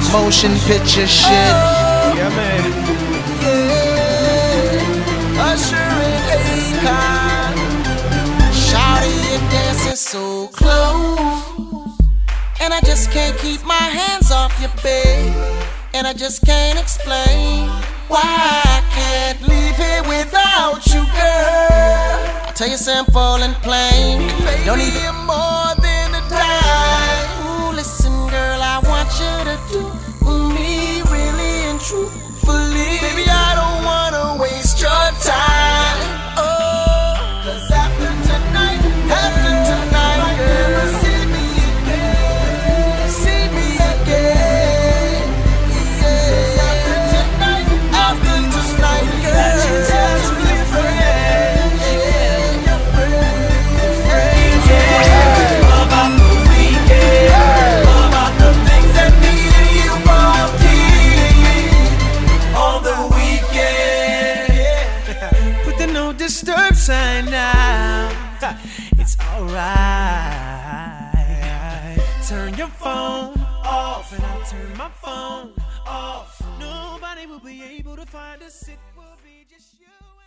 motion picture shit. Yeah, man. Usher and Akon. Shawty, you're dancing so close, and I just can't keep my hands off your babe, and I just can't explain why I can't leave here without you, girl. I tell you, I'm falling plain. Don't need more than a dime. Ooh, listen, girl, I want you to do me really and truthfully. Baby, I don't wanna waste your time. Oh, 'cause after tonight, girl, see me again. See me again. Yeah. After tonight, girl, tell your friends. Yeah, your friends. About the weekend. About the things that me and you both did on the weekend. Put the no disturb sign now. It's alright. Turn your phone off and I'll turn my phone off. Nobody will be able to find us. It will be just you.